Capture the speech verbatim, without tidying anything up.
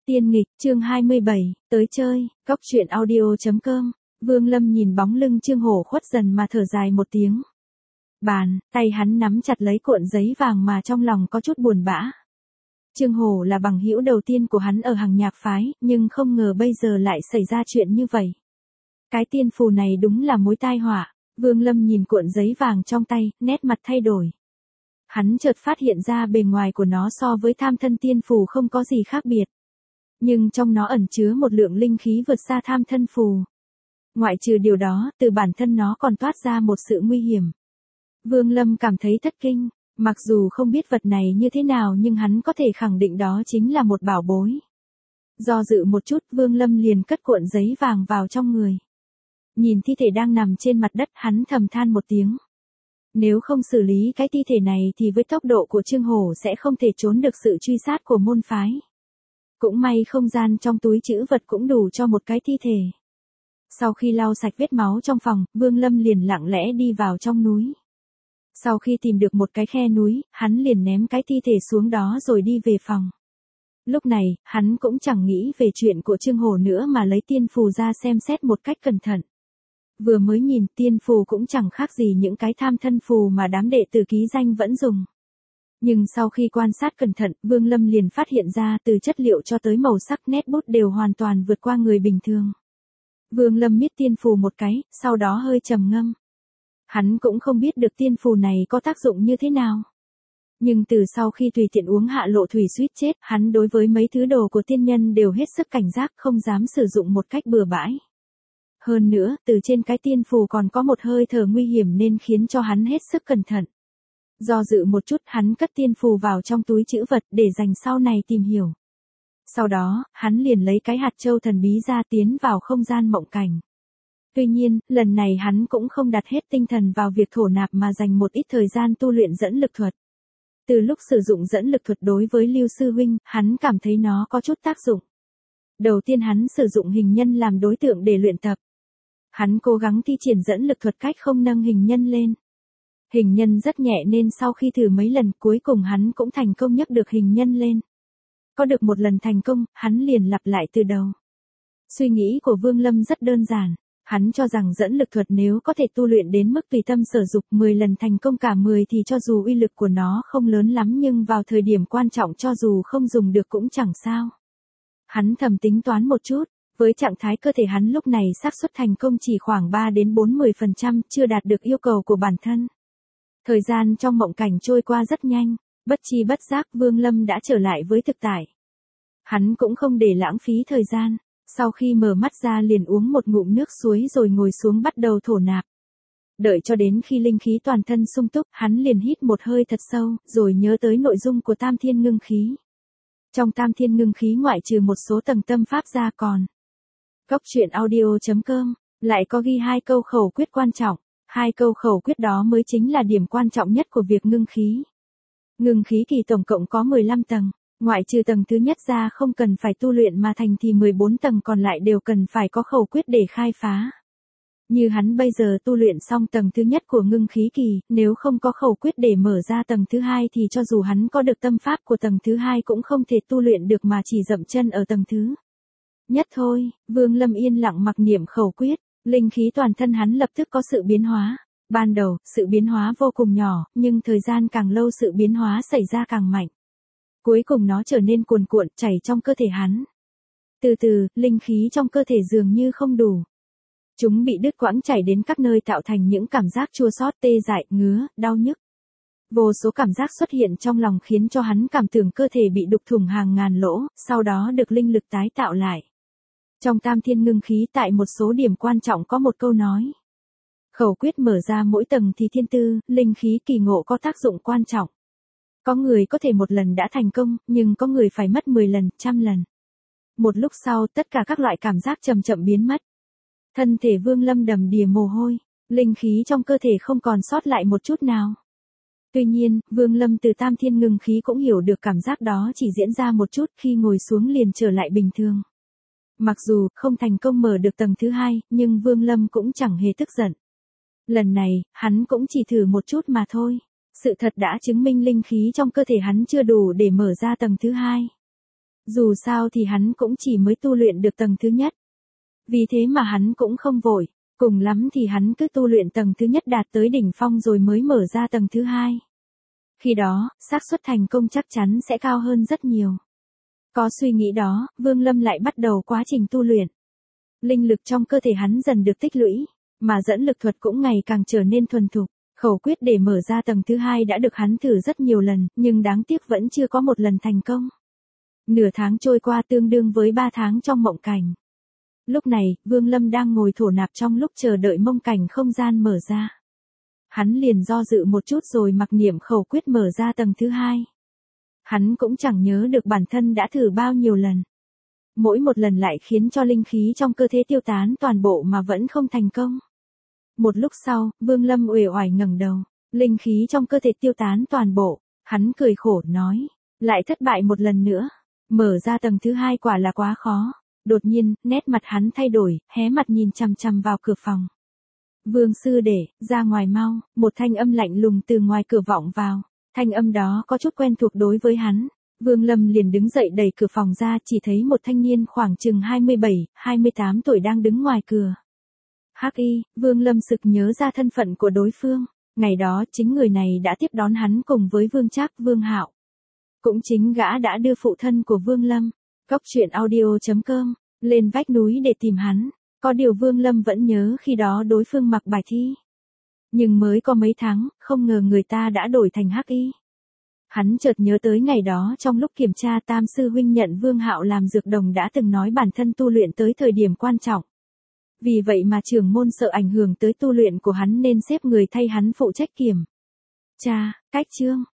Tiên nghịch, chương hai mươi bảy, tới chơi, góc truyện audio chấm com. Vương Lâm nhìn bóng lưng Trương Hổ khuất dần mà thở dài một tiếng. Bàn, tay hắn nắm chặt lấy cuộn giấy vàng mà trong lòng có chút buồn bã. Trương Hổ là bằng hữu đầu tiên của hắn ở Hằng Nhạc phái, nhưng không ngờ bây giờ lại xảy ra chuyện như vậy. Cái tiên phù này đúng là mối tai họa. Vương Lâm nhìn cuộn giấy vàng trong tay, nét mặt thay đổi. Hắn chợt phát hiện ra bề ngoài của nó so với tham thân tiên phù không có gì khác biệt. Nhưng trong nó ẩn chứa một lượng linh khí vượt xa tham thân phù. Ngoại trừ điều đó, từ bản thân nó còn toát ra một sự nguy hiểm. Vương Lâm cảm thấy thất kinh, mặc dù không biết vật này như thế nào nhưng hắn có thể khẳng định đó chính là một bảo bối. Do dự một chút, Vương Lâm liền cất cuộn giấy vàng vào trong người. Nhìn thi thể đang nằm trên mặt đất, hắn thầm than một tiếng. Nếu không xử lý cái thi thể này thì với tốc độ của Trương Hổ sẽ không thể trốn được sự truy sát của môn phái. Cũng may không gian trong túi trữ vật cũng đủ cho một cái thi thể. Sau khi lau sạch vết máu trong phòng, Vương Lâm liền lặng lẽ đi vào trong núi. Sau khi tìm được một cái khe núi, hắn liền ném cái thi thể xuống đó rồi đi về phòng. Lúc này, hắn cũng chẳng nghĩ về chuyện của Trương Hổ nữa mà lấy tiên phù ra xem xét một cách cẩn thận. Vừa mới nhìn, tiên phù cũng chẳng khác gì những cái tham thân phù mà đám đệ tử ký danh vẫn dùng. Nhưng sau khi quan sát cẩn thận, Vương Lâm liền phát hiện ra từ chất liệu cho tới màu sắc nét bút đều hoàn toàn vượt qua người bình thường. Vương Lâm miết tiên phù một cái, sau đó hơi trầm ngâm. Hắn cũng không biết được tiên phù này có tác dụng như thế nào. Nhưng từ sau khi tùy tiện uống hạ lộ thủy suýt chết, hắn đối với mấy thứ đồ của tiên nhân đều hết sức cảnh giác, không dám sử dụng một cách bừa bãi. Hơn nữa, từ trên cái tiên phù còn có một hơi thở nguy hiểm nên khiến cho hắn hết sức cẩn thận. Do dự một chút, hắn cất tiên phù vào trong túi trữ vật để dành sau này tìm hiểu. Sau đó, hắn liền lấy cái hạt châu thần bí ra tiến vào không gian mộng cảnh. Tuy nhiên, lần này hắn cũng không đặt hết tinh thần vào việc thổ nạp mà dành một ít thời gian tu luyện dẫn lực thuật. Từ lúc sử dụng dẫn lực thuật đối với Lưu Sư Huynh, hắn cảm thấy nó có chút tác dụng. Đầu tiên hắn sử dụng hình nhân làm đối tượng để luyện tập. Hắn cố gắng thi triển dẫn lực thuật cách không nâng hình nhân lên. Hình nhân rất nhẹ nên sau khi thử mấy lần cuối cùng hắn cũng thành công nhấc được hình nhân lên. Có được một lần thành công, hắn liền lặp lại từ đầu. Suy nghĩ của Vương Lâm rất đơn giản. Hắn cho rằng dẫn lực thuật nếu có thể tu luyện đến mức tùy tâm sở dục mười lần thành công cả mười thì cho dù uy lực của nó không lớn lắm nhưng vào thời điểm quan trọng cho dù không dùng được cũng chẳng sao. Hắn thầm tính toán một chút. Với trạng thái cơ thể hắn lúc này xác suất thành công chỉ khoảng ba đến bốn mươi phần trăm, chưa đạt được yêu cầu của bản thân. Thời gian trong mộng cảnh trôi qua rất nhanh, bất chi bất giác Vương Lâm đã trở lại với thực tại. Hắn cũng không để lãng phí thời gian, sau khi mở mắt ra liền uống một ngụm nước suối rồi ngồi xuống bắt đầu thổ nạp. Đợi cho đến khi linh khí toàn thân sung túc, hắn liền hít một hơi thật sâu, rồi nhớ tới nội dung của Tam Thiên Ngưng Khí. Trong Tam Thiên Ngưng Khí ngoại trừ một số tầng tâm pháp ra còn góc truyện audio chấm com lại có ghi hai câu khẩu quyết quan trọng, hai câu khẩu quyết đó mới chính là điểm quan trọng nhất của việc ngưng khí. Ngưng khí kỳ tổng cộng có mười lăm tầng, ngoại trừ tầng thứ nhất ra không cần phải tu luyện mà thành thì mười bốn tầng còn lại đều cần phải có khẩu quyết để khai phá. Như hắn bây giờ tu luyện xong tầng thứ nhất của ngưng khí kỳ, nếu không có khẩu quyết để mở ra tầng thứ hai thì cho dù hắn có được tâm pháp của tầng thứ hai cũng không thể tu luyện được mà chỉ dậm chân ở tầng thứ nhất thôi. Vương Lâm yên lặng mặc niệm khẩu quyết, linh khí toàn thân hắn lập tức có sự biến hóa. Ban đầu, sự biến hóa vô cùng nhỏ, nhưng thời gian càng lâu sự biến hóa xảy ra càng mạnh. Cuối cùng nó trở nên cuồn cuộn chảy trong cơ thể hắn. Từ từ, linh khí trong cơ thể dường như không đủ. Chúng bị đứt quãng chảy đến các nơi tạo thành những cảm giác chua xót, tê dại, ngứa, đau nhức. Vô số cảm giác xuất hiện trong lòng khiến cho hắn cảm tưởng cơ thể bị đục thủng hàng ngàn lỗ, sau đó được linh lực tái tạo lại. Trong Tam Thiên Ngưng Khí tại một số điểm quan trọng có một câu nói. Khẩu quyết mở ra mỗi tầng thì thiên tư, linh khí kỳ ngộ có tác dụng quan trọng. Có người có thể một lần đã thành công, nhưng có người phải mất mười lần, trăm lần. Một lúc sau tất cả các loại cảm giác chậm chậm biến mất. Thân thể Vương Lâm đầm đìa mồ hôi, linh khí trong cơ thể không còn sót lại một chút nào. Tuy nhiên, Vương Lâm từ Tam Thiên Ngưng Khí cũng hiểu được cảm giác đó chỉ diễn ra một chút, khi ngồi xuống liền trở lại bình thường. Mặc dù không thành công mở được tầng thứ hai, nhưng Vương Lâm cũng chẳng hề tức giận. Lần này, hắn cũng chỉ thử một chút mà thôi. Sự thật đã chứng minh linh khí trong cơ thể hắn chưa đủ để mở ra tầng thứ hai. Dù sao thì hắn cũng chỉ mới tu luyện được tầng thứ nhất. Vì thế mà hắn cũng không vội, cùng lắm thì hắn cứ tu luyện tầng thứ nhất đạt tới đỉnh phong rồi mới mở ra tầng thứ hai. Khi đó, xác suất thành công chắc chắn sẽ cao hơn rất nhiều. Có suy nghĩ đó, Vương Lâm lại bắt đầu quá trình tu luyện. Linh lực trong cơ thể hắn dần được tích lũy, mà dẫn lực thuật cũng ngày càng trở nên thuần thục. Khẩu quyết để mở ra tầng thứ hai đã được hắn thử rất nhiều lần, nhưng đáng tiếc vẫn chưa có một lần thành công. Nửa tháng trôi qua tương đương với ba tháng trong mộng cảnh. Lúc này, Vương Lâm đang ngồi thổ nạp trong lúc chờ đợi mông cảnh không gian mở ra. Hắn liền do dự một chút rồi mặc niệm khẩu quyết mở ra tầng thứ hai. Hắn cũng chẳng nhớ được bản thân đã thử bao nhiêu lần. Mỗi một lần lại khiến cho linh khí trong cơ thể tiêu tán toàn bộ mà vẫn không thành công. Một lúc sau, Vương Lâm uể oải ngẩng đầu, linh khí trong cơ thể tiêu tán toàn bộ, hắn cười khổ nói, lại thất bại một lần nữa, mở ra tầng thứ hai quả là quá khó. Đột nhiên, nét mặt hắn thay đổi, hé mặt nhìn chằm chằm vào cửa phòng. Vương sư đệ, ra ngoài mau, một thanh âm lạnh lùng từ ngoài cửa vọng vào, thanh âm đó có chút quen thuộc đối với hắn. Vương Lâm liền đứng dậy đẩy cửa phòng ra, chỉ thấy một thanh niên khoảng chừng hai mươi bảy, hai mươi tám tuổi đang đứng ngoài cửa. Hắc Y, Vương Lâm sực nhớ ra thân phận của đối phương, ngày đó chính người này đã tiếp đón hắn cùng với Vương Trác, Vương Hạo. Cũng chính gã đã đưa phụ thân của Vương Lâm, Cốc Truyện Audio chấm com, lên vách núi để tìm hắn. Có điều Vương Lâm vẫn nhớ khi đó đối phương mặc bài thi. Nhưng mới có mấy tháng, không ngờ người ta đã đổi thành Hắc Y. Hắn chợt nhớ tới ngày đó trong lúc kiểm tra Tam sư huynh nhận Vương Hạo làm dược đồng đã từng nói bản thân tu luyện tới thời điểm quan trọng. Vì vậy mà trưởng môn sợ ảnh hưởng tới tu luyện của hắn nên xếp người thay hắn phụ trách kiểm tra, cách chương.